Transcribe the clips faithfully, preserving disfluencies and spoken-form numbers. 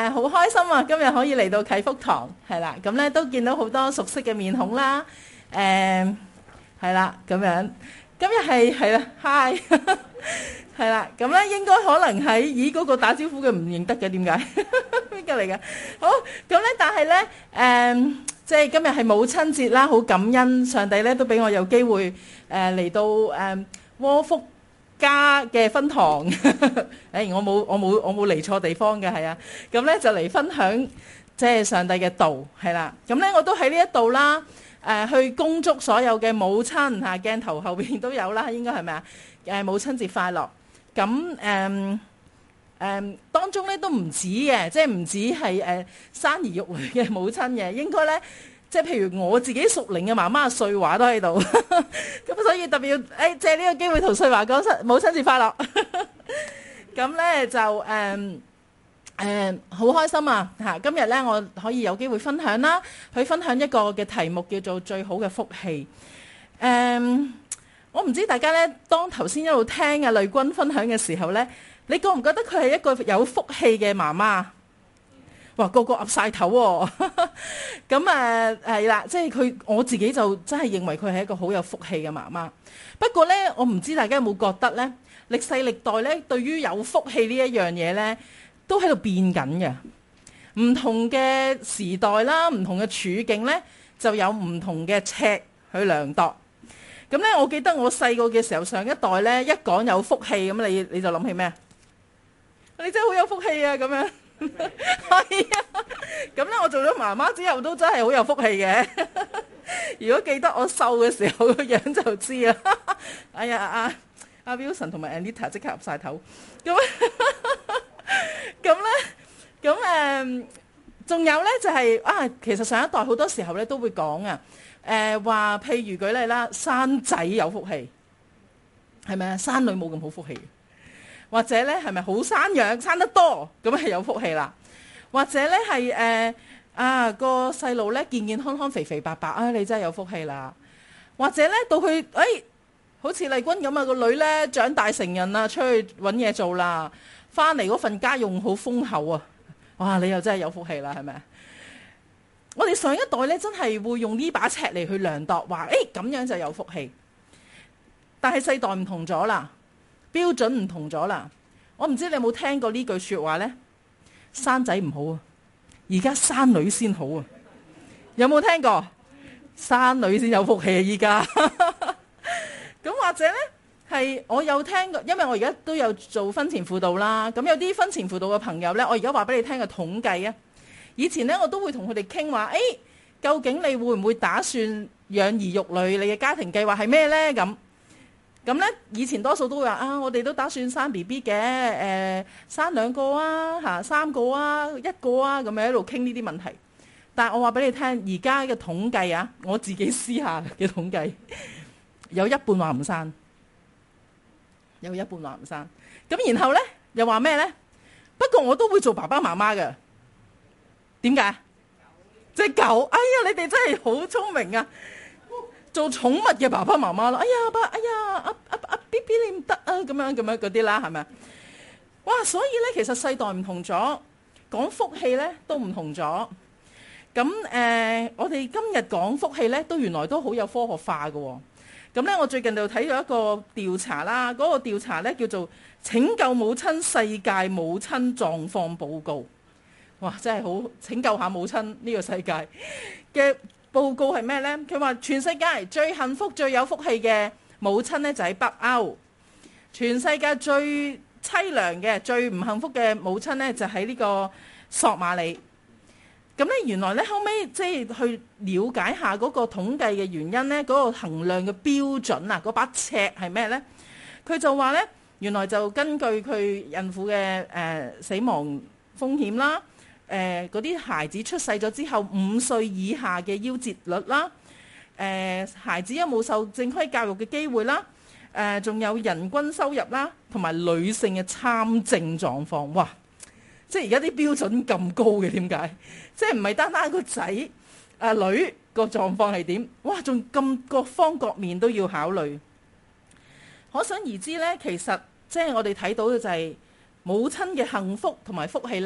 誒好開心啊！今日可以嚟到啟福堂，係啦，咁咧都見到好多熟悉嘅面孔啦。誒係啦，咁樣今日係係啦，hi 係啦，咁咧應該可能喺咦嗰個打招呼嘅唔認得嘅，點解邊個嚟嘅？好咁咧，但係咧誒，即係今日係母親節啦，好感恩上帝咧都俾我有機會誒嚟到誒窩福家嘅分堂，誒、哎、我冇我冇我冇嚟錯地方嘅，係啊，咁咧就嚟分享即係上帝嘅道，係啦，咁咧我都喺呢一度啦，誒、呃、去恭祝所有嘅母親嚇，鏡頭後邊都有啦，應該係咪啊？誒母親節快樂，咁誒誒當中咧都唔止嘅，即係唔止係誒生兒育女嘅母親嘅，應該咧。即係譬如我自己屬靈嘅媽媽瑞華都喺度，咁所以特別要誒、哎、借呢個機會同瑞華講母親節快樂。咁咧就誒誒好開心啊！嚇，今日咧我可以有機會分享啦，去分享一個嘅題目叫做最好嘅福氣。誒、嗯，我唔知大家咧當頭先一路聽阿麗君分享嘅時候咧，你覺唔覺得佢係一個有福氣嘅媽媽？哇！個個岌晒頭喎，咁誒係啦，即係佢我自己就真係認為佢係一個好有福氣嘅媽媽。不過呢，我唔知大家有冇覺得呢？歷世歷代呢，對於有福氣呢一樣嘢呢，都喺度變緊嘅。唔同嘅時代啦，唔同嘅處境呢，就有唔同嘅尺去量度。咁呢，我記得我細個嘅時候，上一代呢，一講有福氣咁，你你就諗起咩？你真係好有福氣啊！咁樣。係啊，咁咧我做咗媽媽之後都真係好有福氣嘅。如果記得我瘦嘅時候個樣就知啦。哎呀，阿阿 Wilson 同埋 Anita 即刻岌晒頭。咁咁咧，咁誒，仲有咧就係啊，其實上一代好多時候咧都會講啊，誒話譬如舉例啦，生仔有福氣，係咪啊？生女冇咁好福氣。或者咧係咪好生養生得多咁係有福氣啦？或者咧係誒啊個細路咧健健康康肥肥白白啊，你真係有福氣啦！或者咧到佢誒、哎、好似麗君咁啊，個女咧長大成人啦，出去揾嘢做啦，翻嚟嗰份家用好豐厚啊！哇，你又真係有福氣啦，係咪？我哋上一代咧真係會用呢把尺嚟去量度，話誒咁樣就有福氣。但係世代唔同咗啦。標準唔同咗啦，我唔知你有冇聽過呢句說話呢？生仔唔好啊，而家生女先好啊，有冇聽過？生女先有福氣啊！依家咁或者呢，係我有聽過，因為我而家都有做婚前輔導啦。咁有啲婚前輔導嘅朋友呢，我而家話俾你聽個統計啊。以前呢，我都會同佢哋傾話，誒，究竟你會唔會打算養兒育女？你嘅家庭計劃係咩呢？咁。咁咧，以前多數都會話啊，我哋都打算生 B B 嘅，誒、呃，生兩個啊，嚇三個啊，一個啊，咁樣喺度傾呢啲問題。但係我話俾你聽，而家嘅統計啊，我自己私下嘅統計，有一半話唔生，有一半話唔生。咁然後咧，又話咩咧？不過我都會做爸爸媽媽嘅。點解？隻狗，哎呀，你哋真係好聰明啊！做寵物嘅爸爸媽媽啦，哎呀爸，哎呀阿阿阿 B B 你唔得啊，咁樣咁樣嗰啲啦，係咪？哇！所以咧，其實世代唔同咗，講福氣咧都唔同咗。咁誒、呃，我哋今日講福氣咧，都原來都好有科學化嘅、哦。咁咧，我最近就睇咗一個調查啦，嗰、那個調查咧叫做《拯救母親世界母親狀況報告》。哇！真係好拯救下母親呢個世界嘅。報告係咩呢？佢話全世界最幸福最有福氣嘅母親呢，就喺北歐，全世界最淒涼嘅最唔幸福嘅母親呢，就喺呢個索馬里。咁呢，原來呢，後尾即係去了解下嗰個統計嘅原因呢，嗰個衡量嘅標準啊，嗰把尺係咩呢？佢就話呢，原來就根據佢孕婦嘅誒死亡風險啦。誒嗰啲孩子出世咗之後五歲以下嘅夭折率啦，誒、呃、孩子有冇受正規教育嘅機會啦，誒、呃、仲有人均收入啦，同埋女性嘅參政狀況，哇！即係而家啲標準咁高嘅，點解？即係唔係單單個仔啊女個狀況係點？哇！仲咁各方各面都要考慮，可想而知呢，其實即係我哋睇到嘅就係母親嘅幸福同埋福氣呢。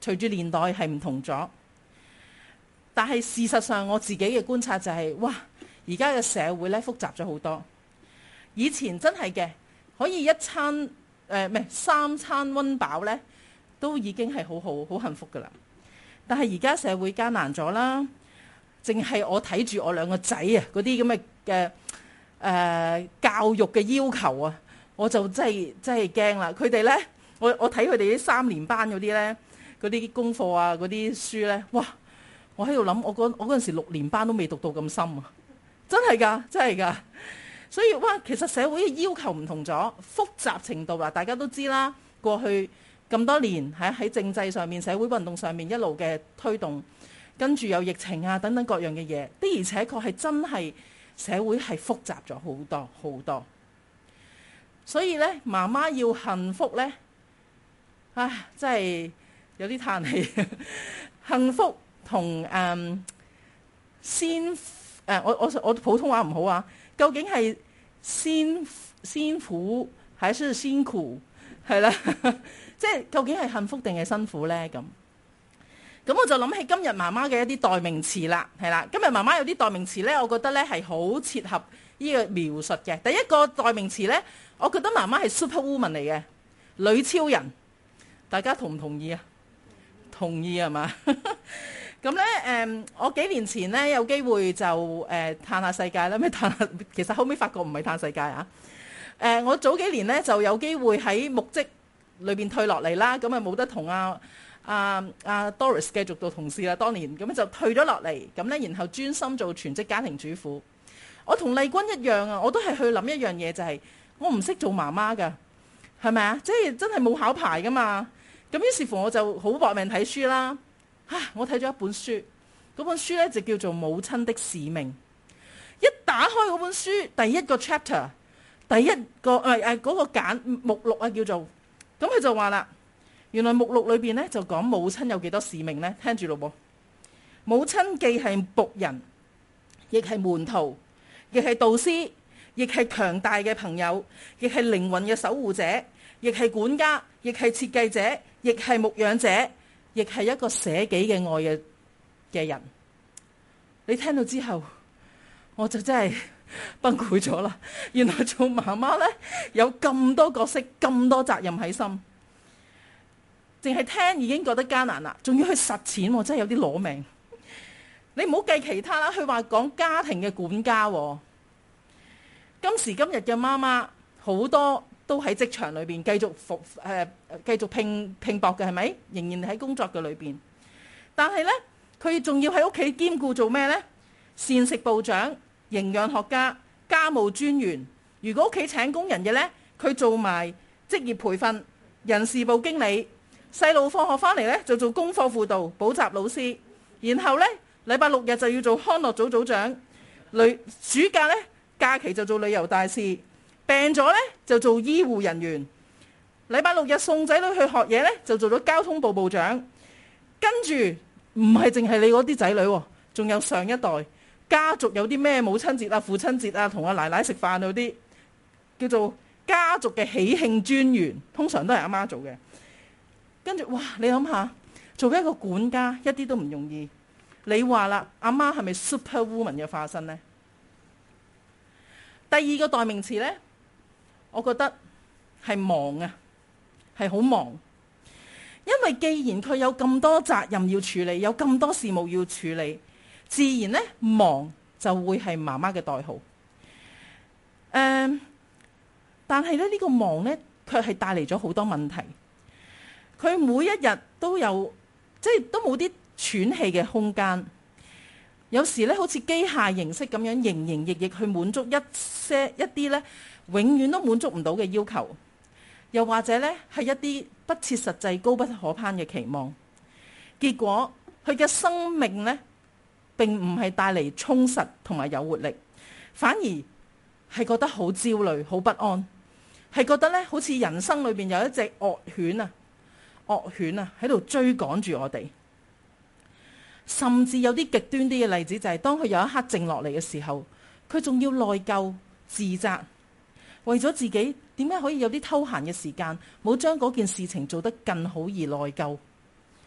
隨住年代係唔同咗。但係事實上我自己嘅觀察就係、是，哇！而家嘅社會咧複雜咗好多。以前真係嘅，可以一餐誒唔係三餐溫飽咧，都已經係好好好幸福噶啦。但係而家社會艱難咗啦，淨係我睇住我兩個仔啊嗰啲咁嘅嘅誒教育嘅要求啊，我就真係真係驚啦。佢哋咧，我我睇佢哋啲三年班嗰啲咧，嗰啲功課啊，嗰啲書咧，哇！我喺度諗，我嗰我嗰陣時六年班都未讀到咁深啊！真係㗎，真係㗎。所以哇，其實社會嘅要求唔同咗，複雜程度啦，大家都知啦。過去咁多年喺喺政制上面、社會運動上面一路嘅推動，跟住有疫情啊等等各樣嘅嘢，的而且確係真係社會係複雜咗好多好多。所以咧，媽媽要幸福咧，唉，真係有啲嘆氣。幸福同誒、嗯、先誒、呃，我我我普通話唔好啊。究竟係先辛苦還是辛苦？係啦，即係究竟係幸福定係辛苦咧？咁咁我就諗起今日媽媽嘅一啲代名詞啦，係啦。今日媽媽有啲代名詞咧，我覺得咧係好切合呢個描述嘅。第一個代名詞咧，我覺得媽媽係 Superwoman 嚟嘅，女超人。大家同唔同意啊？同意係嘛？咁咧，誒、嗯，我幾年前咧有機會就誒、呃、嘆下世界啦，咩嘆下？其實後尾發覺唔係嘆世界啊。誒、呃，我早幾年咧就有機會喺牧職裏邊退落嚟啦，咁啊冇得同阿阿阿 Doris 繼續做同事啦。當年咁就退咗落嚟，咁咧然後專心做全職家庭主婦。我同麗君一樣啊，我都係去諗一樣嘢，就係、是、我唔識做媽媽㗎，係咪啊？即係真係冇考牌㗎嘛。咁於是乎我就好搏命睇書啦。啊！我睇咗一本書，嗰本書咧就叫做《母親的使命》。一打開嗰本書，第一個 chapter， 第一個誒誒嗰個簡目錄啊叫做，咁佢就話啦，原來目錄裏邊咧就講母親有幾多使命咧？聽住咯噃，母親既係僕人，亦係門徒，亦係導師，亦係強大嘅朋友，亦係靈魂嘅守護者，亦係管家，亦係設計者，亦係牧養者。亦係一個捨己嘅愛嘅嘅人，你聽到之後，我就真係崩潰咗啦！原來做媽媽呢，有咁多角色，咁多責任喺心，淨係聽已經覺得艱難啦，仲要去實踐，我真係有啲攞命。你唔好計其他啦，佢話講家庭嘅管家，今時今日嘅媽媽好多都喺職場裏邊繼續服誒、呃、繼續拼拼搏嘅，係咪？仍然喺工作嘅裏邊，但係呢，佢仲要喺屋企兼顧做咩呢？膳食部長、營養學家、家務專員。如果屋企請工人嘅呢，佢做埋職業培訓、人事部經理。細路放學翻嚟呢，就做功課輔導、補習老師。然後呢，禮拜六日就要做康樂組組長。旅暑假呢，假期就做旅遊大使。病咗呢，就做醫護人員，禮拜六日送仔女去學嘢呢，就做咗交通部部長。跟住唔係淨係你嗰啲仔女，仲有上一代家族有啲咩母親節啊、父親節啊，同阿奶奶食飯嗰啲，叫做家族嘅喜慶專員，通常都係阿媽做嘅。跟住哇，你諗下，做一個管家一啲都唔容易。你話啦，阿媽係咪 Superwoman 嘅化身呢？第二個代名詞呢，我覺得係忙啊，係好忙。因為既然佢有咁多責任要處理，有咁多事務要處理，自然呢，忙就會係媽媽嘅代號。嗯，但係咧呢個忙呢，卻係帶嚟咗好多問題。佢每一日都有，即係都冇啲喘氣嘅空間。有時咧，好似機械形式咁樣營營役役去滿足一些一啲咧，永遠都滿足唔到嘅要求，又或者咧係一啲不切實際、高不可攀嘅期望。結果佢嘅生命咧並唔係帶嚟充實同埋有活力，反而係覺得好焦慮、好不安，係覺得咧好似人生裏邊有一隻惡犬啊、惡犬啊喺度追趕住我哋。甚至有啲極端啲嘅例子，就係當佢有一刻靜落嚟嘅時候，佢仲要內疚、自責，為咗自己點解可以有啲偷閒嘅時間，冇將嗰件事情做得更好而內疚。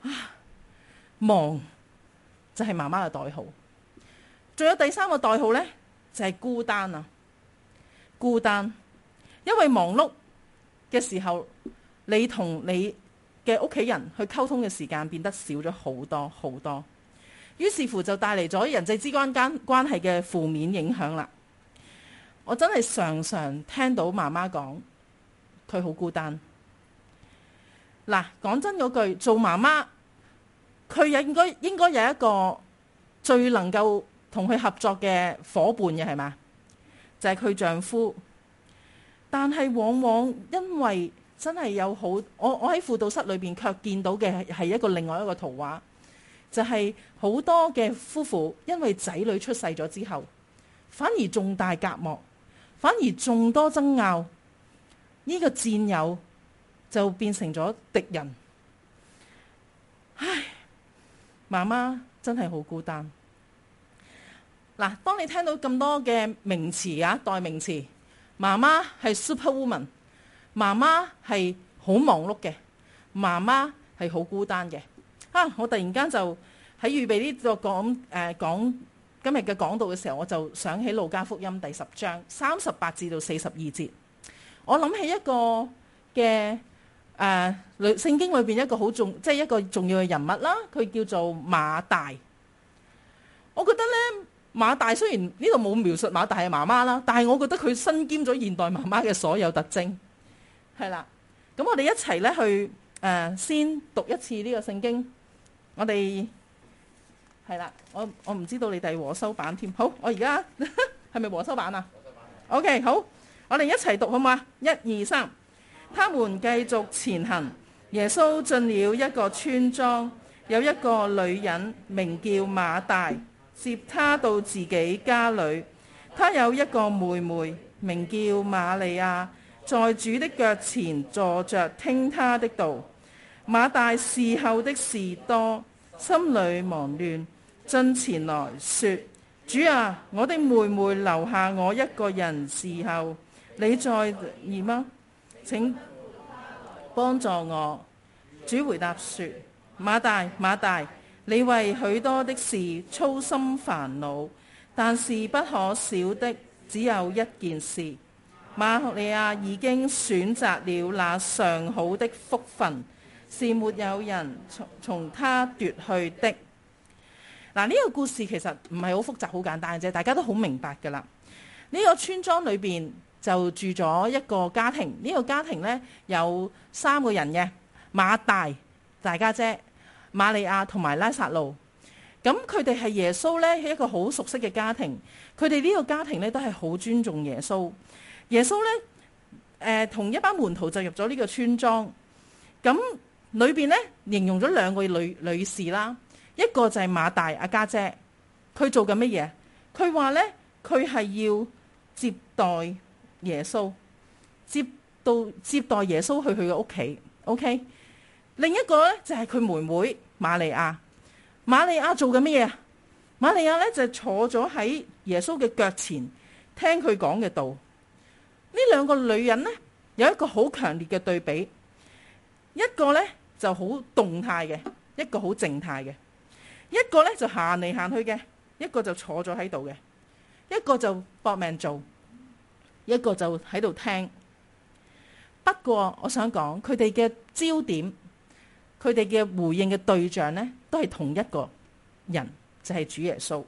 啊，忙就係媽媽嘅代號。仲有第三個代號呢，就係孤單啊！孤單，因為忙碌嘅時候，你同你嘅屋企人去溝通嘅時間變得少咗好多好多，於是乎就帶嚟咗人際之間間關係嘅負面影響啦。我真係常常聽到媽媽講佢好孤單。嗱，講真嗰句，做媽媽佢應該應該有一個最能夠同佢合作嘅伙伴嘅，係嘛？就係佢丈夫。但係往往因為真係有好，我我喺輔導室裏邊卻見到嘅係一個另外一個圖畫，就係好多嘅夫婦因為仔女出世咗之後，反而重大隔膜，反而眾多爭拗，呢個戰友就變成咗敵人。唉，媽媽真係好孤單。嗱，當你聽到咁多嘅名詞啊，代名詞，媽媽係 superwoman， 媽媽係好忙碌嘅，媽媽係好孤單嘅。啊，我突然間就喺預備呢個講誒講今日嘅講道嘅時候，我就想起路加福音第十章三十八至到四十二節，我諗起一個嘅誒聖經裏邊一個好重，即係一個重要嘅人物啦，佢叫做馬大。我覺得咧，馬大雖然呢度冇描述馬大係媽媽啦，但係我覺得佢身兼咗現代媽媽嘅所有特徵，係啦。咁我哋一齊咧去誒、呃、先讀一次呢個聖經。我哋係啦，我我唔知道你哋和修版添。好，我而家係咪和修版啊？和修版。OK， 好，我哋一齊讀好嘛？一二三，他們繼續前行。耶穌進了一個村莊，有一個女人名叫馬大，接他到自己家裏。他有一個妹妹名叫瑪利亞，在主的腳前坐着聽他的道。馬大伺候的事多，心裏忙亂，進前來說：主啊，我的妹妹留下我一個人伺候，你在意嗎？請幫助我。主回答說：馬大，馬大，你為許多的事操心煩惱，但是不可少的只有一件事。瑪利亞已經選擇了那上好的福分，是沒有人從從他奪去的。嗱，呢個故事其實唔係好複雜，好簡單嘅啫，大家都好明白噶啦。呢個村莊裏邊就住咗一個家庭，呢個家庭呢，有三個人嘅，馬大大家姐、瑪利亞同埋拉撒路。咁佢哋係耶穌呢，係一個好熟悉嘅家庭。佢哋呢個家庭呢，都係好尊重耶穌。耶穌呢，誒同一班門徒就入咗呢個村莊。咁裏邊呢，形容咗兩個女女士啦，一個就係馬大阿家姐，佢做緊乜嘢？佢話呢，佢係要接待耶穌，接到接待耶穌去佢嘅屋企。OK，另一個呢，就係佢妹妹瑪利亞。瑪利亞做緊乜嘢啊？瑪利亞呢，就坐咗喺耶穌嘅腳前聽佢講嘅道。呢兩個女人呢，有一個好強烈嘅對比，一個呢就好動態嘅，一個好靜態嘅，一個呢就行嚟行去嘅，一個就坐咗喺度嘅，一個就搏命做，一個就喺度聽。不過我想講，佢哋嘅焦點，佢哋嘅回應嘅對象呢，都係同一個人，就係主耶穌。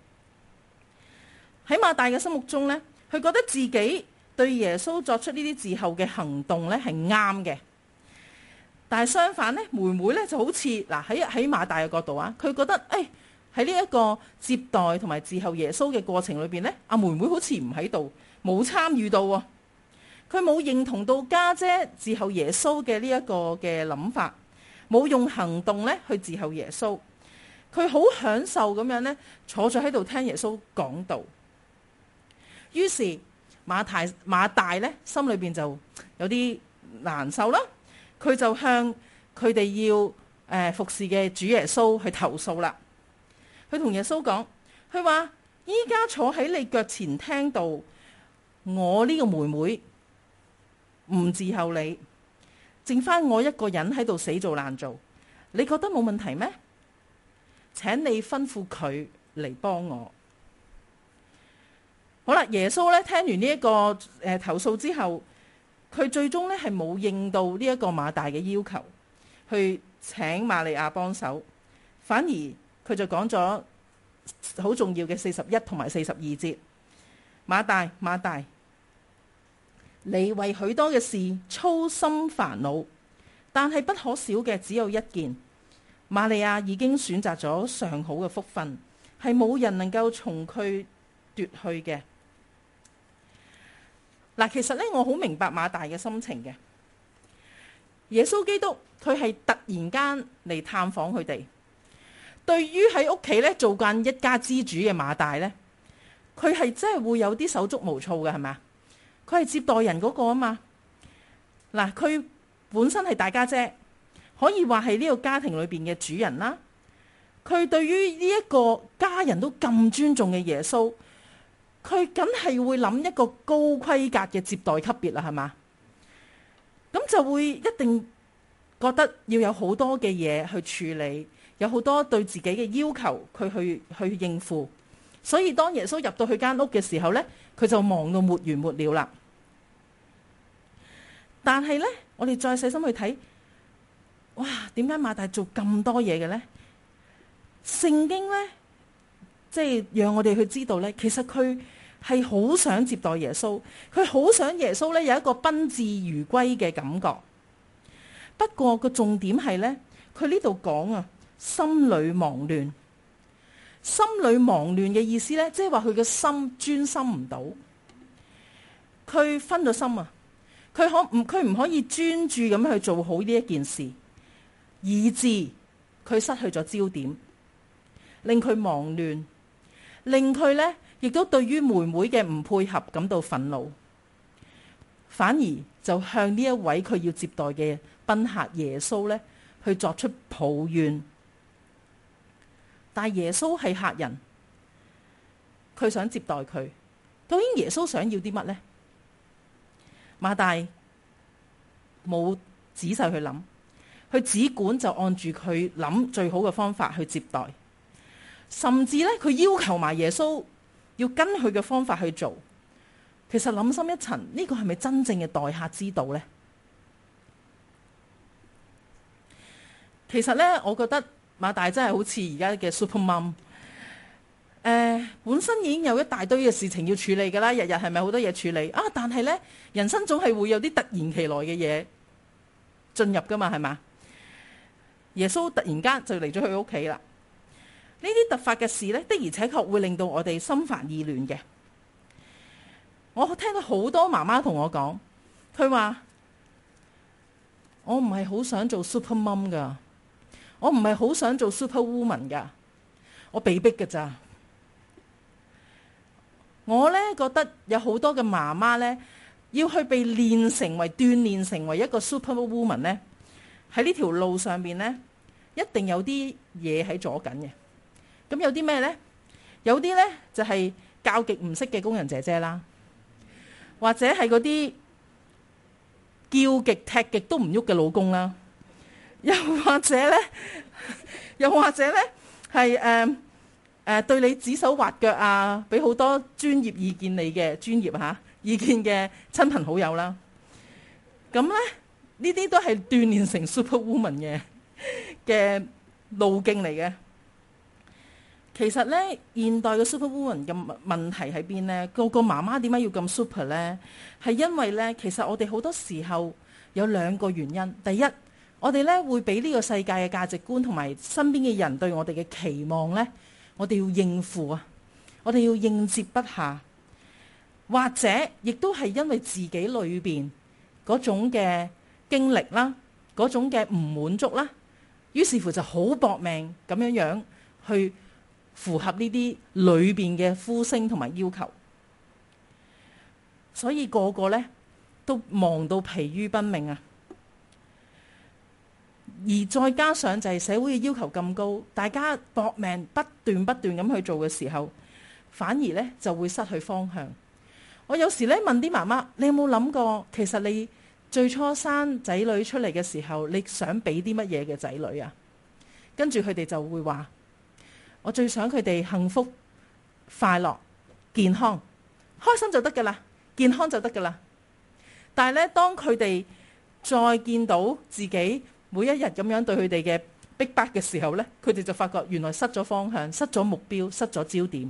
喺馬大嘅心目中呢，佢覺得自己對耶穌作出呢啲事後嘅行動呢係啱嘅。但係相反呢，妹妹呢就好似嗱，喺喺馬大嘅角度啊，佢覺得誒喺呢一個接待同埋侍候耶穌嘅過程裏邊呢，阿妹妹好似唔喺度，冇參與到喎。佢冇認同到家姐侍候耶穌嘅呢一個嘅諗法，冇用行動呢去侍候耶穌。佢好享受咁樣呢，坐咗喺度聽耶穌講道。於是馬大馬大呢心裏邊就有啲難受啦。佢就向佢哋要誒、呃、服侍嘅主耶穌去投訴啦。佢同耶穌講，佢話依家坐喺你腳前聽道，我呢個妹妹唔伺候你，剩翻我一個人喺度死做爛做， 你覺得冇問題咩？請你吩咐佢嚟幫我。好啦，耶穌咧聽完呢、這、一個誒、呃、投訴之後，佢最終咧係冇應到呢一個馬大嘅要求，去請瑪利亞幫手，反而佢就講咗好重要嘅四十一同埋四十二節。馬大，馬大，你為許多嘅事操心煩惱，但係不可少嘅只有一件。瑪利亞已經選擇咗上好嘅福分，係冇人能夠從佢奪去嘅。嗱，其實咧，我好明白馬大嘅心情嘅。耶穌基督佢係突然間嚟探訪佢哋，對於喺屋企咧做慣一家之主嘅馬大咧，佢係真係會有啲手足無措嘅，係咪？佢係接待人嗰個啊嘛。嗱，佢本身係大家姐，可以話係呢個家庭裏邊嘅主人啦。佢對於呢一個家人都咁尊重嘅耶穌，佢梗係會諗一個高規格嘅接待級別啦，係嘛？咁就會一定覺得要有好多嘅嘢去處理，有好多對自己嘅要求，佢去去應付。所以當耶穌入到去間屋嘅時候呢，佢就忙到沒完沒了啦。但係呢，我哋再細心去睇，哇，點解馬大做咁多嘢嘅呢？聖經呢，即係讓我哋去知道呢，其實佢係好想接待耶穌，佢好想耶穌呢有一個賓至如歸嘅感覺。不過個重點係呢，佢呢度講啊，心裏忙亂。心裏忙亂嘅意思呢，即係話佢嘅心專心唔到，佢分咗心啊，佢可唔佢唔可以專注咁去做好呢一件事，以致佢失去咗焦點，令佢忙亂，令佢呢亦都對於妹妹嘅唔配合感到憤怒，反而就向呢一位佢要接待嘅賓客耶穌呢去作出抱怨。但耶穌係客人，佢想接待佢，究竟耶穌想要啲乜呢？馬大冇仔細去諗，佢只管就按住佢諗最好嘅方法去接待，甚至咧佢要求埋耶穌要跟佢嘅方法去做。其實諗深一層，呢個係咪真正嘅待客之道呢？其實呢，我覺得馬大真係好似而家嘅 super mom， 誒、呃，本身已經有一大堆嘅事情要處理噶啦，日日係咪好多嘢處理啊？但係呢，人生總係會有啲突然其來嘅嘢進入噶嘛，係嘛？耶穌突然間就嚟咗佢屋企啦。呢啲突發嘅事呢，的而且確會令到我哋心煩意亂嘅。我聽到好多媽媽同我講，佢話我唔係好想做 super mom 噶。我唔係好想做 super woman 噶，我被逼噶咋。我呢覺得有好多嘅媽媽呢，要去被練成為鍛煉成為一個 super woman 呢，喺呢條路上面呢，一定有啲嘢喺阻緊嘅。咁有啲咩呢？有啲呢就係教極唔識嘅工人姐姐啦，或者係嗰啲叫極踢極都唔喐嘅老公啦。又或者咧，又或者咧，係誒誒對你指手畫腳啊，俾好多專業意見你嘅專業嚇、啊、意見嘅親朋好友啦。咁咧，呢啲都係鍛鍊成 super woman 嘅嘅路徑嚟嘅。其實咧，現代嘅 super woman 嘅問題喺邊咧？個個媽媽點解要咁 super 咧？係因為咧，其實我哋好多時候有兩個原因。第一，我哋咧會俾呢個世界嘅價值觀同埋身邊嘅人對我哋嘅期望咧，我哋要應付啊，我哋要應接不暇，或者亦都係因為自己裏邊嗰種嘅經歷啦，嗰種嘅唔滿足啦，於是乎就好搏命咁樣樣去符合呢啲裏邊嘅呼聲同埋要求，所以個個咧都忙到疲於奔命啊！而再加上就係社會嘅要求咁高，大家搏命不斷不斷咁去做嘅時候，反而咧就會失去方向。我有時咧問啲媽媽，你有冇諗過，其實你最初生仔女出嚟嘅時候，你想俾啲乜嘢嘅仔女啊？ 跟住佢哋就會話：我最想佢哋幸福、快樂、健康、開心就得噶啦，健康就得噶啦。但係咧，當佢哋再見到自己每一日咁樣對佢哋嘅逼迫嘅時候咧，佢哋就發覺原來失咗方向、失咗目標、失咗焦點，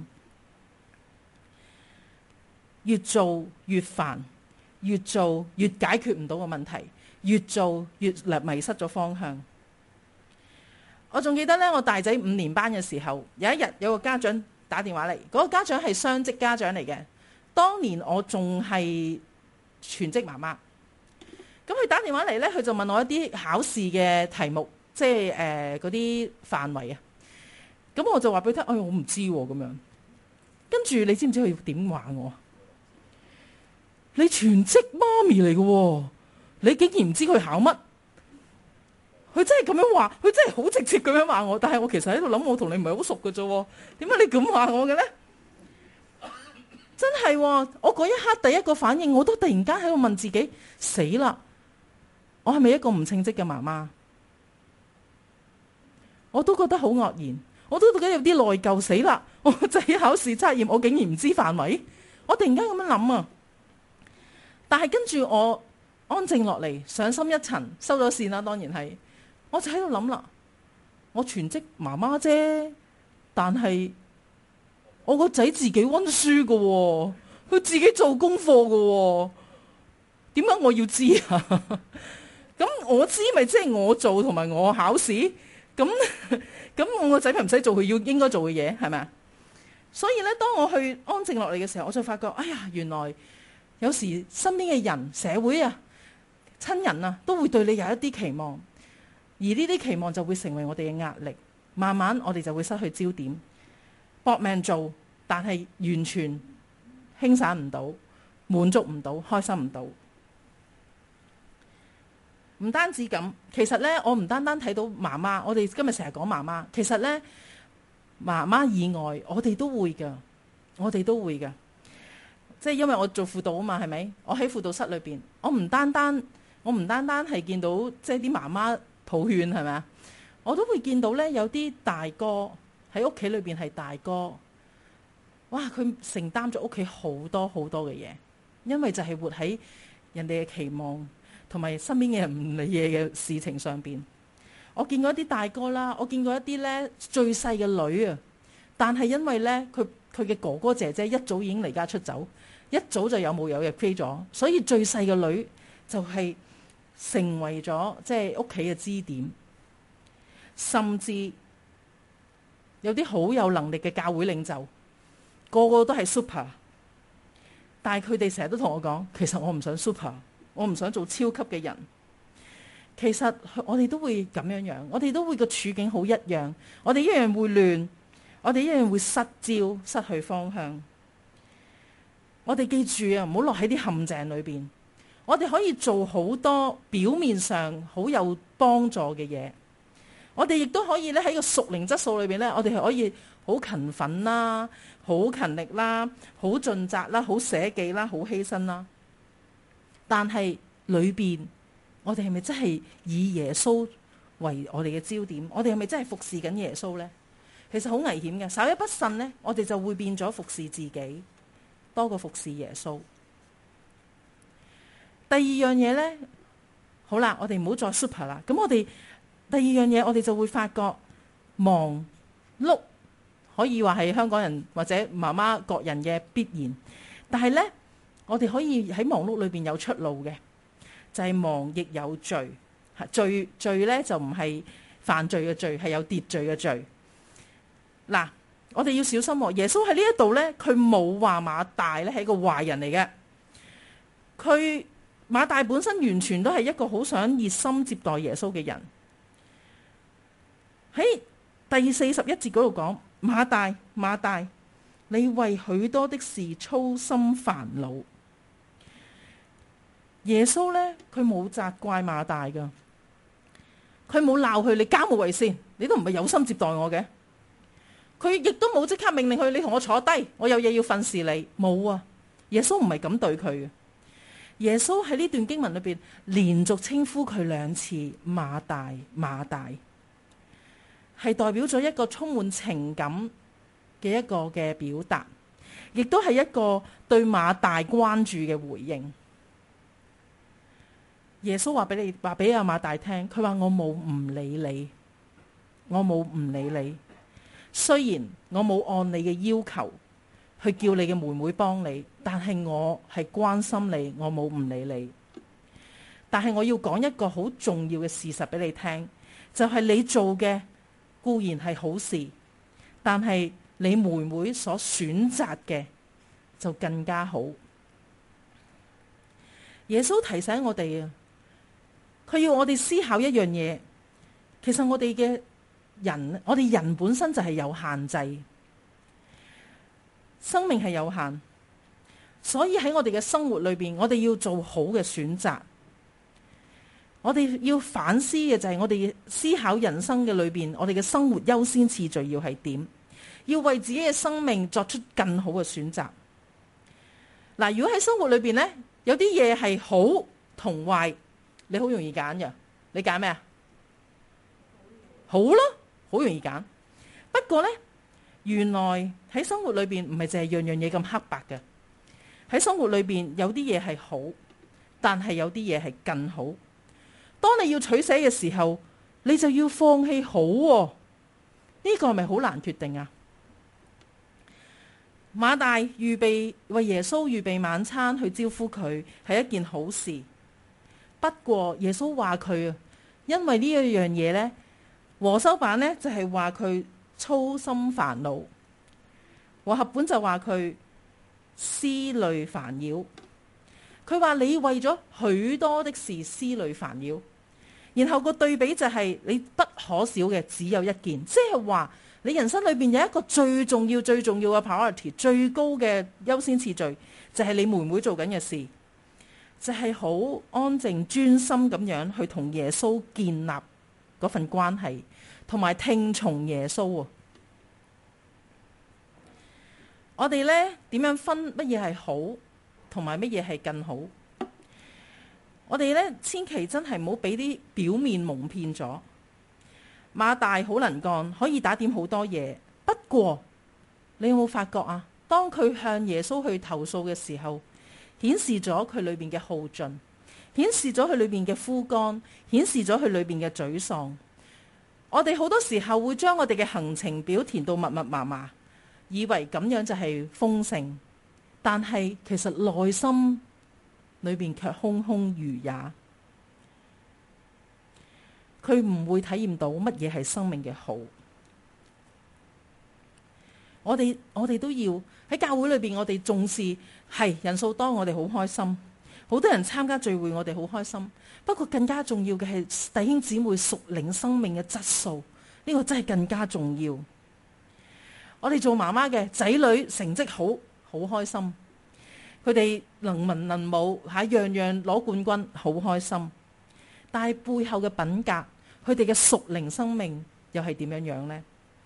越做越煩，越做越解決唔到個問題，越做越迷失咗方向。我仲記得咧，我大仔五年班嘅時候，有一日有個家長打電話嚟，嗰個家長係雙職家長嚟嘅。當年我仲係全職媽媽，咁佢打電話嚟咧，佢就問我一啲考試嘅題目，即係誒嗰啲範圍啊。咁我就話俾佢聽，哎，我唔知咁樣。跟住你知唔知佢點話我？你全職媽咪嚟嘅，你竟然唔知佢考乜？佢真係咁樣話，佢真係好直接咁樣話我。但係我其實喺度諗，我同你唔係好熟嘅啫，點解你咁話我嘅咧？真係，我嗰一刻第一個反應，我都突然間喺度問自己：死啦！我係咪一個唔稱職嘅媽媽？我都覺得好愕然，我都覺得有啲內疚。死啦！我仔考試測驗，我竟然唔知範圍。我突然間咁樣諗啊！但係跟住我安靜落嚟，上心一層，收咗線啦。當然係，我就喺度諗啦，我全職媽媽啫，但係我個仔自己溫書噶，佢自己做功課噶，點解我要知啊？咁我知咪即係我做同埋我考試，咁咁我個仔咪唔使做佢要應該做嘅嘢，係咪啊？所以咧，當我去安靜落嚟嘅時候，我就發覺，哎呀，原來有時身邊嘅人、社會啊、親人啊，都會對你有一啲期望，而呢啲期望就會成為我哋嘅壓力，慢慢我哋就會失去焦點，搏命做，但係完全輕散唔到，滿足唔到，開心唔到。唔單止咁，其實呢，我唔單單睇到媽媽，我哋今日成日講媽媽，其實呢，媽媽以外，我哋都會㗎，我哋都會㗎。即係因為我做輔導啊嘛，係咪？我喺輔導室裏邊，我唔單單，我唔單單係見到即係啲媽媽抱怨，係咪啊？我都會見到呢，有啲大哥喺屋企裏邊係大哥，哇！佢承擔咗屋企好多好多嘅嘢，因為就係活喺人哋嘅期望同埋身邊嘅人唔理嘢嘅事情上邊。我見過一啲大哥啦，我見過一啲呢最細嘅女啊，但係因為呢，佢佢嘅哥哥姐姐一早已經離家出走，一早就有冇有嘅飛咗，所以最細嘅女就係成為咗即係屋企嘅支點，甚至有啲好有能力嘅教會領袖，個個都係 super， 但係佢哋成日都同我講，其實我唔想 super， 我唔想做超級嘅人。其實我哋都會咁樣樣，我哋都會個處境好一樣，我哋一樣會亂，我哋一樣會失焦、失去方向。我哋記住啊，唔好落喺啲陷阱裏邊。我哋可以做好多表面上好有幫助嘅嘢，我哋亦都可以咧喺個屬靈質素裏邊咧，我哋係可以好勤奮啦、好勤力啦、好盡責啦、好捨己啦、好犧牲啦。但係裏邊，我哋係咪真係以耶穌為我哋嘅焦點？我哋係咪真係服侍緊耶穌呢？其實好危險嘅，稍一不慎呢，我哋就會變咗服侍自己多過服侍耶穌。第二樣嘢呢，好啦，我哋唔好再 super 啦。咁我哋第二樣嘢，我哋就會發覺忙碌可以話係香港人或者媽媽各人嘅必然。但係呢，我哋可以喺忙碌裏邊有出路嘅，就係忙亦有罪。罪罪呢就唔係犯罪嘅罪，係有秩序嘅罪。嗱，我哋要小心喎。耶穌喺呢一度呢，佢冇話馬大呢係一個壞人嚟嘅。佢馬大本身完全都係一個好想熱心接待耶穌嘅人。喺第四十一節嗰度講，馬大馬大，你為許多的事操心煩惱。耶穌呢，佢冇責怪馬大噶，佢冇鬧佢，你家務為先，你都唔係有心接待我嘅。佢亦都冇即刻命令佢，你同我坐低，我有嘢要訓示你。冇啊，耶穌唔係咁對佢嘅。耶穌喺呢段經文裏邊連續稱呼佢兩次馬大馬大。 係代表咗一個充滿情感嘅一個嘅表達，亦都係一個對馬大關注嘅回應。耶穌話俾你話俾阿馬大聽，佢話我冇唔理你，我冇唔理你。雖然我冇按你嘅要求去叫你嘅妹妹幫你，但係我係關心你，我冇唔理你。但係我要講一個好重要嘅事實俾你聽，就係你做嘅固然係好事，但係你妹妹所選擇嘅就更加好。耶穌提醒我哋啊，佢要我哋思考一樣嘢，其實我哋嘅人，我哋人本身就係有限制，生命係有限，所以喺我哋嘅生活裏邊，我哋要做好嘅選擇。我哋要反思嘅就係我哋思考人生嘅裏邊，我哋嘅生活優先次序要係點？要為自己嘅生命作出更好嘅選擇。嗱，如果喺生活裏邊呢，有啲嘢係好同壞，你好容易揀嘅，你揀咩啊？好咯，好容易揀。不過呢，原來喺生活裏邊唔係淨係樣樣嘢咁黑白嘅。喺生活裏邊有啲嘢係好，但係有啲嘢係更好。當你要取捨嘅時候，你就要放棄好喎。呢個係咪好難決定啊？馬大預備為耶穌預備晚餐去招呼佢，係一件好事。不過耶穌話佢啊，因為呢一樣嘢呢，和修版呢就係話佢操心煩惱，和合本就話佢思慮煩擾。佢話你為咗許多的事思慮煩擾，然後個對比就係你不可少嘅只有一件，即係話你人生裏邊有一個最重要、最重要嘅 priority， 最高嘅優先次序，就係你妹妹做緊嘅事，就係好安靜專心咁樣去同耶穌建立嗰份關係，同埋聽從耶穌。我哋呢點樣分乜嘢係好？同埋乜嘢係更好？我哋呢千祈真係唔好俾啲表面蒙騙咗。馬大好能幹，可以打點好多嘢。不過你有冇發覺啊？當佢向耶穌去投訴嘅時候，顯示咗佢裏邊嘅耗盡，顯示咗佢裏邊嘅枯乾，顯示咗佢裏邊嘅沮喪。我哋好多時候會將我哋嘅行程表填到密密麻麻，以為咁樣就係豐盛。但係其實內心裏邊卻空空如也，佢唔會體驗到乜嘢係生命嘅好。我哋我哋都要喺教會裏邊，我哋重視係人數多，我哋好開心，好多人參加聚會，我哋好開心。不過更加重要嘅係弟兄姊妹屬靈生命嘅質素，呢個真係更加重要。我哋做媽媽嘅仔女成績好，好開心，佢哋能文能武，吓樣樣攞冠軍，好開心。但係背後嘅品格，佢哋嘅屬靈生命又係點樣樣呢？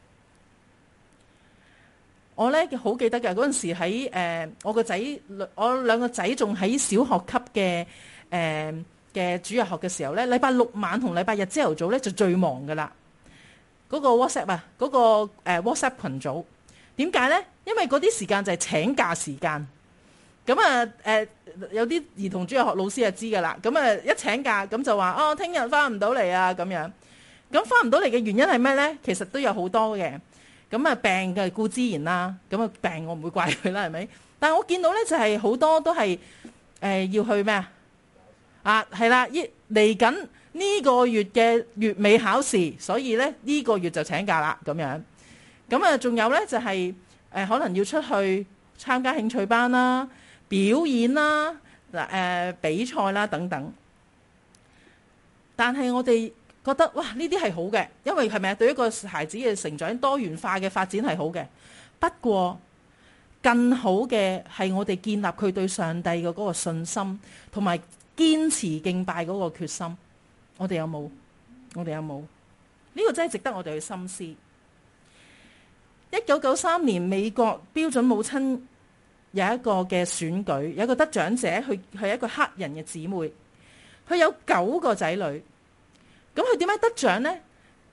我咧好記得嘅嗰陣時喺誒、呃，我個仔，我兩個仔仲喺小學級嘅誒嘅主日學嘅時候咧，禮拜六晚同禮拜日朝頭早咧就最忙噶啦。嗰、那個 WhatsApp 啊，嗰、那個誒、呃、WhatsApp 群組。點解呢？因為嗰啲時間就係請假時間，咁啊誒有啲兒童主日學老師就知㗎啦。咁啊一請假咁就話哦，聽日翻唔到嚟啊咁樣。咁翻唔到嚟嘅原因係咩呢？其實都有好多嘅。咁啊病嘅固之然啦，咁啊病我唔會怪佢啦，係咪？但係我見到呢就係好多都係誒、呃、要去咩啊？啊係啦，依嚟緊呢個月嘅月尾考試，所以呢，呢、這個月就請假啦咁樣。咁啊，仲有呢，就係、是、誒、呃，可能要出去參加興趣班啦、表演啦、嗱、呃、誒比賽啦等等。但係我哋覺得哇，呢啲係好嘅，因為係咪啊？對一個孩子嘅成長多元化嘅發展係好嘅。不過更好嘅係我哋建立佢對上帝嘅嗰個信心，同埋堅持敬拜嗰個決心。我哋有冇？我哋有冇？呢、這個真係值得我哋去深思。一九九三年美國標準母親有一個嘅選舉，有一個得獎者，佢係一個黑人嘅姊妹，佢有九個仔女。咁佢點解得獎呢？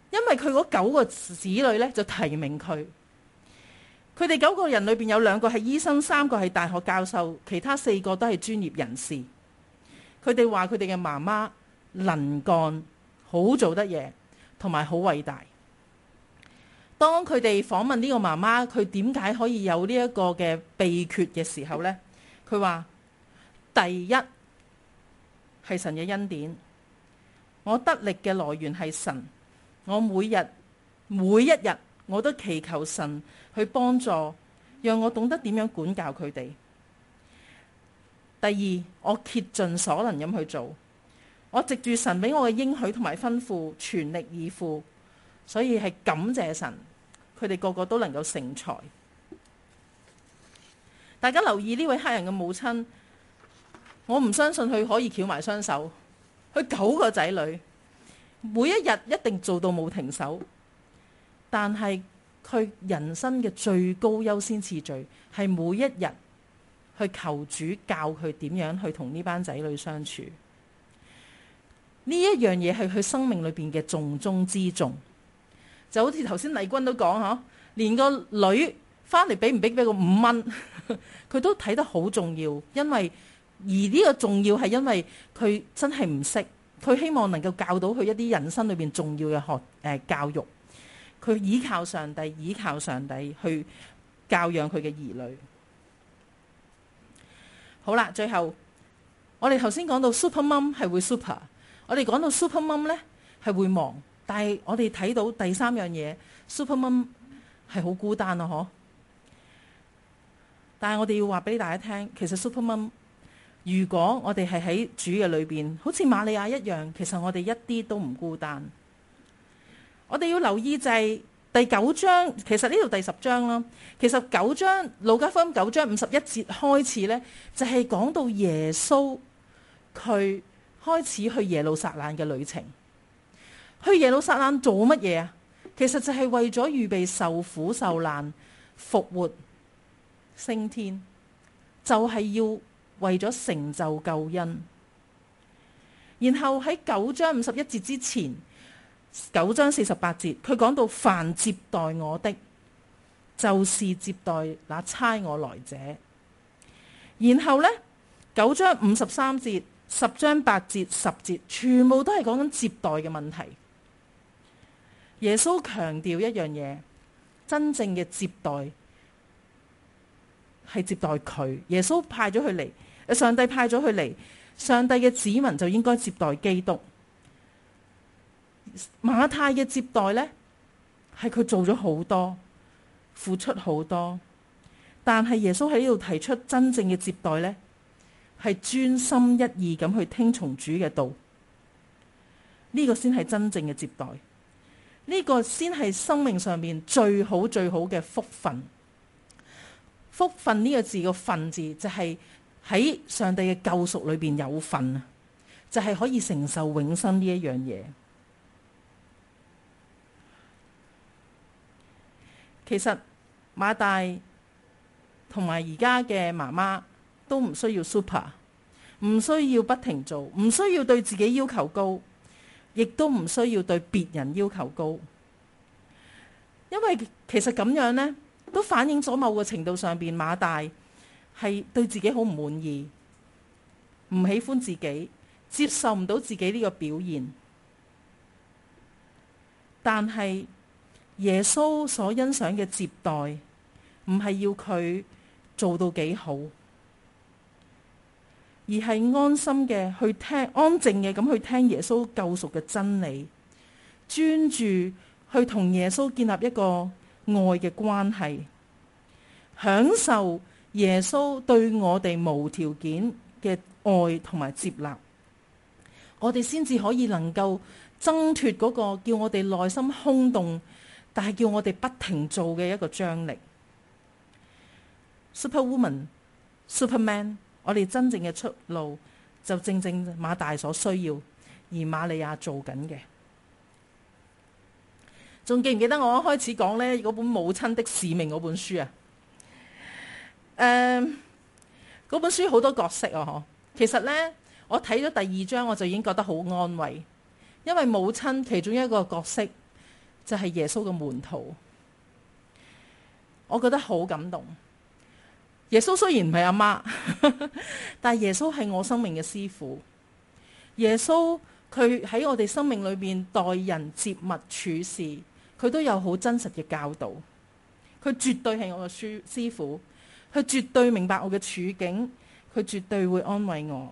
因為佢嗰九個子女咧就提名佢。佢哋九個人裏邊有兩個係醫生，三個係大學教授，其他四個都係專業人士。佢哋話佢哋嘅媽媽能幹，好做得嘢，同埋好偉大。當佢哋訪問呢個媽媽，佢點解可以有呢一個嘅秘訣嘅時候呢，佢話第一係神嘅恩典，我得力嘅來源係神，我每日每一日我都祈求神去幫助，讓我懂得點樣管教佢哋。第二，我竭盡所能咁去做，我藉住神俾我嘅應許同埋吩咐，全力以赴，所以係感謝神，佢哋個個都能夠成才。大家留意呢位黑人嘅母親，我唔相信佢可以翹埋雙手，佢九個仔女，每一日一定做到冇停手，但係佢人生嘅最高優先次序係每一日去求主教佢點樣去同呢班仔女相處。呢一樣嘢係佢生命裏邊嘅重中之重。就好似頭先麗君都講嗬，連個女翻嚟俾唔俾俾個五蚊，佢都睇得好重要。因為而呢個重要係因為佢真係唔識，佢希望能夠教到佢一啲人生裏邊重要嘅學誒、呃、教育。佢依靠上帝，依靠上帝去教養佢嘅兒女。好啦，最後我哋頭先講到 super mom 係會 super， 我哋講到 super mom 咧係會忙。但係我哋睇到第三樣嘢 ，super mom 係好孤單啊！嗬。但係我哋要話俾大家聽，其實 super mom， 如果我哋係喺主嘅裏邊，好似瑪利亞一樣，其實我哋一啲都唔孤單。我哋要留意就係第九章，其實呢度第十章啦。其實九章路加福音九章五十一節開始呢，就係、是、講到耶穌佢開始去耶路撒冷嘅旅程。去耶路撒冷做乜嘢啊？其實就係為咗預備受苦受難、復活、升天，就係、是、要為咗成就救恩。然後喺九章五十一節之前，九章四十八節，佢講到凡接待我的，就是接待那差我來者。然後呢，九章五十三節、十章八節、十節，全部都係講緊接待嘅問題。耶穌強調一樣嘢，真正嘅接待係接待佢。耶穌派咗佢嚟，上帝派咗佢嚟，上帝嘅子民就應該接待基督。馬太嘅接待呢，係佢做咗好多，付出好多，但係耶穌喺呢度提出真正嘅接待呢，係專心一意咁去聽從主嘅道。呢個先係真正嘅接待。呢個先係生命上面最好最好嘅福分。福分呢個字個分字就係喺上帝嘅救贖裏邊有份啊，就係可以承受永生呢一樣嘢。其實馬大同埋而家嘅媽媽都唔需要 super， 唔需要不停做，唔需要對自己要求高，亦都唔需要對別人要求高，因為其實咁樣呢，都反映咗某個程度上邊馬大係對自己好唔滿意，唔喜歡自己，接受唔到自己呢個表現。但係耶穌所欣賞嘅接待，唔係要佢做到幾好，而係安心嘅去聽，安靜嘅咁去聽耶穌救贖嘅真理，專注去同耶穌建立一個愛嘅關係，享受耶穌對我哋無條件嘅愛同埋接納，我哋先至可以能夠掙脫嗰個叫我哋內心空洞，但係叫我哋不停做嘅一個張力。Superwoman、Superman， 我哋真正嘅出路就正正馬大所需要，而瑪利亞做緊嘅。仲記唔記得我一開始講呢嗰本《母親的使命》嗰本書啊？誒、uh，嗰本書好多角色啊！嗬，其實呢，我睇咗第二章我就已經覺得好安慰，因為母親其中一個角色就係耶穌嘅門徒。我覺得好感動。耶穌雖然唔係阿媽，但係耶穌係我生命嘅師傅。耶穌佢喺我哋生命裏面待人接物處事，佢都有好真實嘅教導。佢絕對係我嘅師師傅，佢絕對明白我嘅處境，佢絕對會安慰我。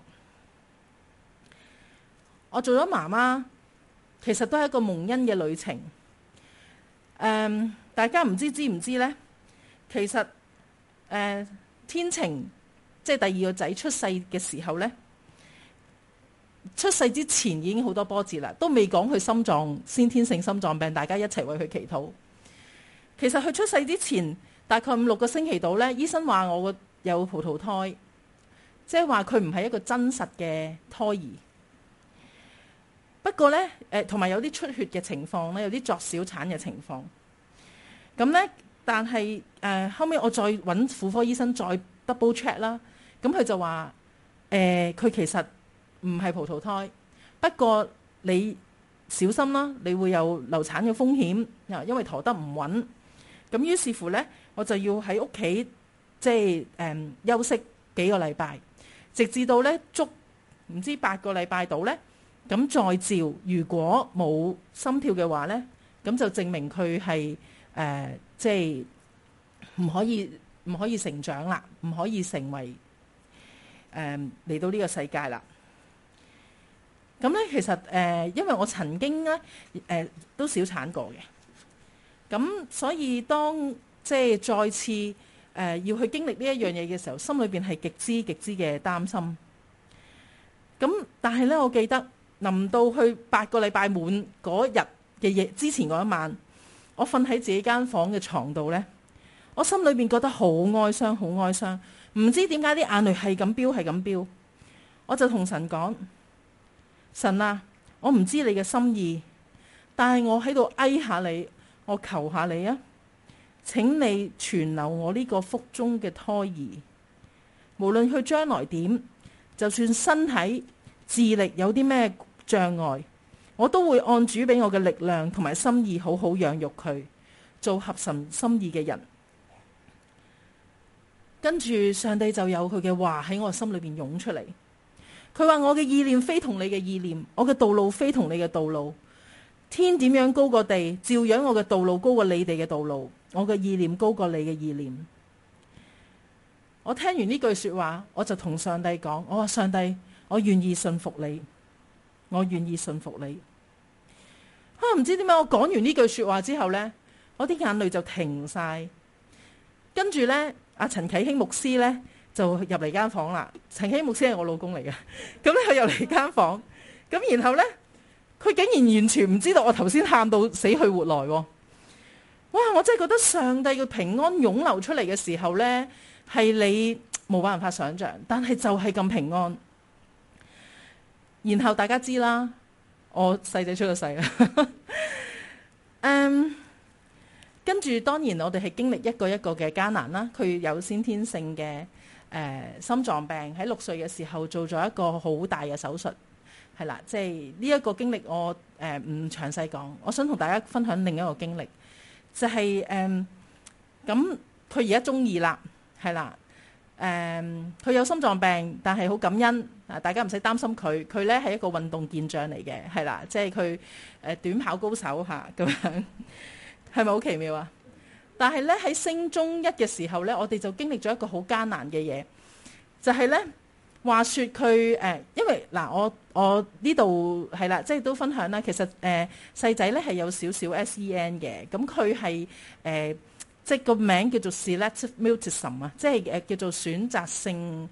我做咗媽媽，其實都係一個蒙恩嘅旅程。嗯，大家唔知知唔知呢？其實誒、呃、天晴即係第二個仔出世嘅時候呢，出世之前已經好多波折啦，都未講佢心臟先天性心臟病，大家一齊為佢祈禱。其實佢出世之前大概五六個星期度呢，醫生話我有葡萄胎，即係話佢唔係一個真實嘅胎兒。不過呢，誒同埋有啲出血嘅情況呢，有啲作小產嘅情況。咁呢。但係誒、呃、後尾我再揾婦科醫生再 double check 啦，咁佢就話誒佢其實唔係葡萄胎，不過你小心啦，你會有流產嘅風險，因為陀得唔穩。咁於是乎呢，我就要喺屋企即係誒、呃、休息幾個禮拜，直至到呢足唔知八個禮拜到呢，咁再照，如果冇心跳嘅話呢，咁就證明佢係誒。即係唔可以唔可以成長啦，唔可以成為誒嚟、呃、到呢個世界啦。咁咧其實誒、呃，因為我曾經咧誒、呃、都小產過嘅，咁所以當即係再次誒、呃、要去經歷呢一樣嘢嘅時候，心裏邊係極之極之嘅擔心。咁但係咧，我記得臨到去八個禮拜滿嗰日嘅夜之前嗰一晚。我瞓喺自己間房嘅床度呢，我心裏面覺得好哀傷，好哀傷，唔知點解啲眼淚係咁飆，係咁飆。我就同神講：神啊，我唔知你嘅心意，但係我喺度哀下你，我求下你啊，請你存留我呢個腹中嘅胎兒，無論佢將來點，就算身體智力有啲咩障礙，我都會按主俾我嘅力量同埋心意，好好養育佢，做合神心意嘅人。跟住上帝就有佢嘅話喺我心裏邊湧出嚟。佢話：我嘅意念非同你嘅意念，我嘅道路非同你嘅道路。天點樣高過地，照樣我嘅道路高過你哋嘅道路，我嘅意念高過你嘅意念。我聽完呢句說話，我就同上帝講：我話上帝，我願意信服你。我願意信服你。啊，唔知點解我講完呢句說話之後呢，我啲眼淚就停晒。跟住呢，阿陳啟興牧師呢就入嚟間房啦。陳啟興牧師係我老公嚟嘅，咁咧佢入嚟間房，咁然後呢，佢竟然完全唔知道我頭先喊到死去活來。哇！我真係覺得上帝嘅平安湧流出嚟嘅時候呢，係你冇辦法想象，但係就係咁平安。然後大家知啦，我細仔出咗世啦。嗯，跟住當然我哋係經歷一個一個嘅艱難啦。佢有先天性嘅誒、呃、心臟病，喺六歲嘅時候做咗一個好大嘅手術，係啦，即係呢一個經歷我誒唔、呃、詳細講。我想同大家分享另一個經歷，就係誒咁佢而家中二啦，係啦。誒，佢、um, 有心臟病，但係好感恩啊！大家唔使擔心佢，佢咧係一個運動健將嚟嘅，係啦，即係佢誒短跑高手嚇咁樣，係咪好奇妙啊？但係咧喺升中一嘅時候咧，我哋就經歷咗一個好艱難嘅嘢，就係、是、咧話説佢誒，因為嗱、呃、我我呢度係啦，即係都分享啦。其實誒細仔咧係有少少 S E N 嘅，咁佢係誒。即係個名叫做 selective mutism 啊，即係誒叫做選擇性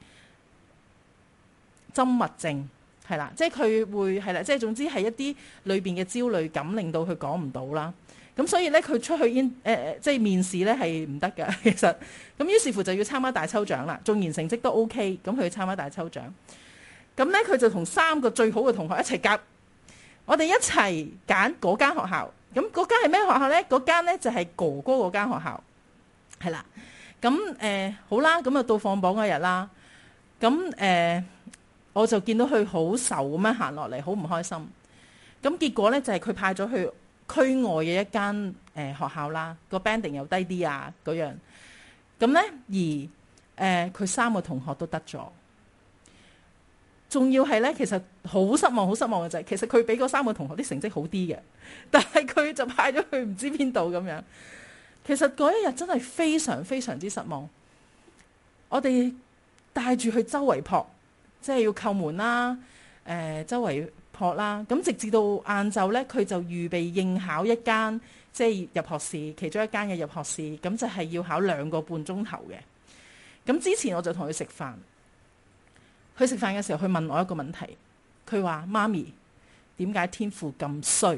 縝密症，係啦，即係佢會係啦，即係總之係一啲裏邊嘅焦慮感令到佢講唔到啦。咁所以咧，佢出去 in 誒、呃、即係面試咧係唔得㗎，其實咁於是乎就要參加大抽獎啦。縱然成績都 OK，咁佢去參加大抽獎。咁咧佢就同三個最好嘅同學一齊夾，我哋一齊揀嗰間學校。咁嗰間係咩學校呢？嗰間呢就係哥哥嗰間學校，係啦。咁誒、呃、好啦，咁啊到放榜嗰日啦。咁誒、呃、我就見到佢好愁咁樣行落嚟，好唔開心。咁結果呢就係、是、佢派咗去區外嘅一間誒、呃、學校啦，個 banding 又低啲啊嗰樣。咁呢，而誒佢、呃、三個同學都得咗，仲要係呢，其實好失望，好失望嘅就係，其實佢比嗰三個同學啲成績好啲嘅，但係佢就派咗去唔知邊度咁樣。其實嗰一日真係非常非常之失望。我哋帶住去周圍撲，即係要叩門啦，誒、呃、周圍撲啦。咁直至到晏晝呢，佢就預備應考一間即係入學試，其中一間嘅入學試，咁就係要考兩個半鐘頭嘅。咁之前我就同佢食飯，佢食飯嘅時候，佢問我一個問題，佢話：媽咪，點解天父咁衰？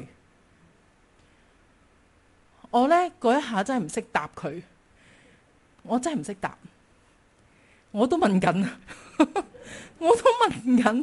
我呢嗰一下真係唔識答佢，我真係唔識答，我都問緊，我都問緊。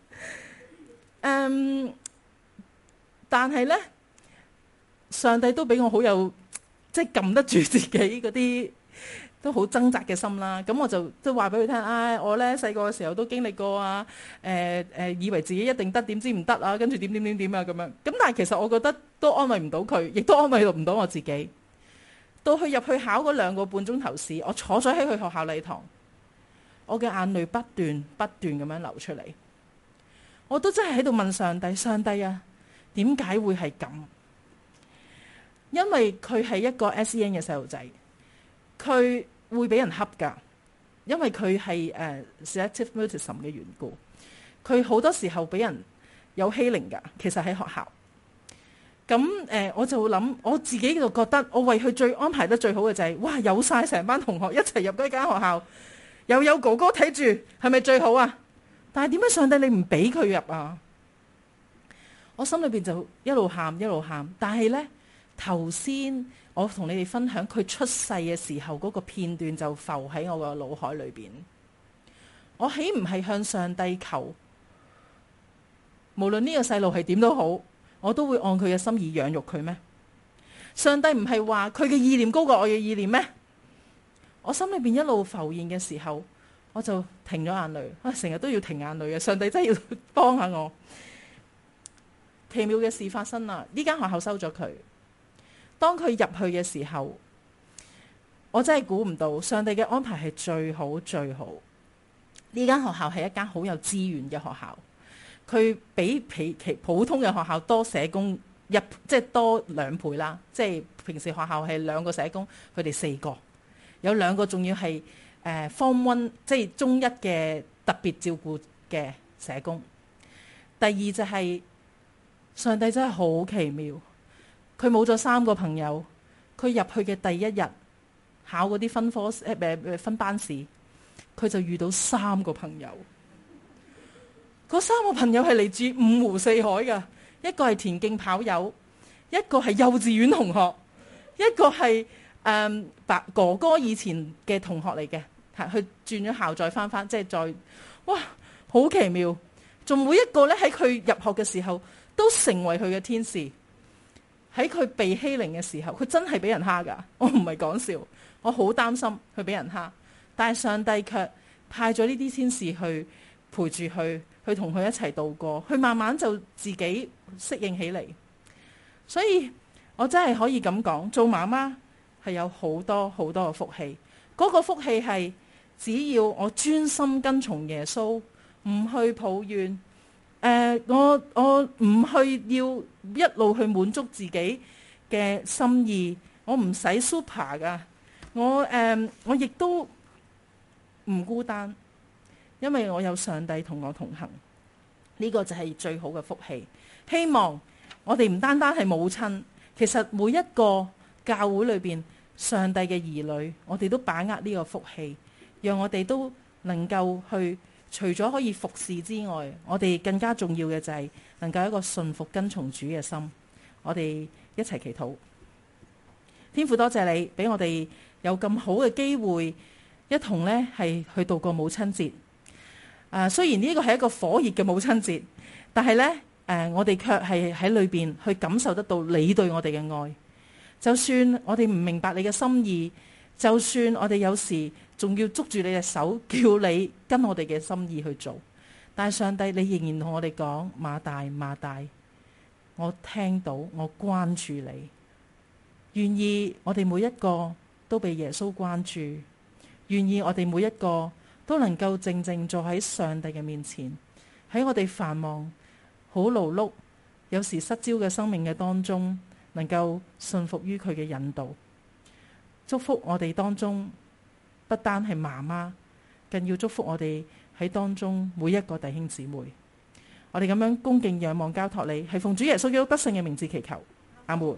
嗯，但係呢，上帝都俾我好有即係撳得住自己嗰啲都好掙扎嘅心啦。咁我就都話俾佢聽，唉、哎，我呢細個嘅時候都經歷過啊，誒、呃、誒、呃，以為自己一定得，點知唔得啊，跟住點點點點啊咁樣。咁但係其實我覺得都安慰唔到佢，亦都安慰唔到我自己。到佢入去考嗰兩個半鐘頭試，我坐咗喺佢學校禮堂，我嘅眼淚不斷不斷咁樣流出嚟。我都真係喺度問上帝，上帝啊，點解會係咁？因為佢係一個 S E N 嘅細路仔，佢會俾人恰㗎，因為佢係誒 selective mutism 嘅緣故，佢好多時候俾人有欺凌㗎。其實喺學校，咁誒、呃、我就諗，我自己就覺得我為佢最安排得最好嘅就係、是，哇，有晒成班同學一齊入嗰間學校，又有哥哥睇住，係咪最好啊？但係點解上帝你唔俾佢入啊？我心裏邊就一路喊一路喊。但係呢，頭先我同你哋分享佢出世嘅時候嗰個片段就浮喺我個腦海裏邊。我豈唔係向上帝求，無論呢個細路係點都好，我都會按佢嘅心意養育佢咩？上帝唔係話佢嘅意念高過我嘅意念咩？我心裏邊一路浮現嘅時候，我就停咗眼淚。啊，成日都要停眼淚嘅，上帝真係要幫下我。奇妙嘅事發生啦！呢間學校收咗佢。當佢入去嘅時候，我真係估唔到上帝嘅安排係最好最好。呢間學校係一間好有資源嘅學校，佢比其其普通嘅學校多社工一，即係多兩倍啦。即係平時學校係兩個社工，佢哋四個，有兩個仲要係。誒 Form One 即係中一嘅特別照顧嘅社工。第二就係、是、上帝真係好奇妙，佢冇咗三個朋友，佢入去嘅第一日考嗰啲分科誒誒分班試，佢就遇到三個朋友。嗰三個朋友係嚟自五湖四海㗎，一個係田徑跑友，一個係幼稚園同學，一個係誒白哥哥以前嘅同學嚟嘅。佢轉咗校再翻翻，即係再哇，好奇妙！仲每一個咧喺佢入學嘅時候都成為佢嘅天使。喺佢被欺凌嘅時候，佢真係俾人蝦㗎。我唔係講笑，我好擔心佢俾人蝦。但係上帝卻派咗呢啲天使去陪住佢，去同佢一齊度過，佢慢慢就自己適應起嚟。所以我真係可以咁講，做媽媽係有好多好多嘅福氣。嗰個福氣係，只要我專心跟從耶穌，唔去抱怨，誒、呃，我我唔去要一路去滿足自己嘅心意，我唔使 super 噶，我誒、呃，我亦都唔孤單，因為我有上帝同我同行，呢、這個就係最好嘅福氣。希望我哋唔單單係母親，其實每一個教會裏邊上帝嘅兒女，我哋都把握呢個福氣。讓我哋都能夠去，除咗可以服侍之外，我哋更加重要嘅就係能夠有一個信服跟從主嘅心。我哋一齊祈禱。天父，多謝你俾我哋有咁好嘅機會，一同呢係去度過母親節。啊，雖然呢個係一個火熱嘅母親節，但係呢，誒、呃，我哋卻係喺裏邊去感受得到你對我哋嘅愛。就算我哋唔明白你嘅心意，就算我哋有時仲要捉住你嘅手，叫你跟我哋嘅心意去做，但係上帝，你仍然同我哋講，馬大馬大， 我聽到，我關注你，願意我哋每一個都被耶穌關注，願意我哋每一個都能夠靜靜坐喺上帝嘅面前，喺我哋繁忙、好勞碌、有時失焦嘅生命嘅當中，能夠信服於佢嘅引導。祝福我哋當中不單係媽媽，更要祝福我哋喺當中每一個弟兄姊妹。我哋咁樣恭敬仰望交託你，係奉主耶穌基督得勝嘅名字祈求，阿門。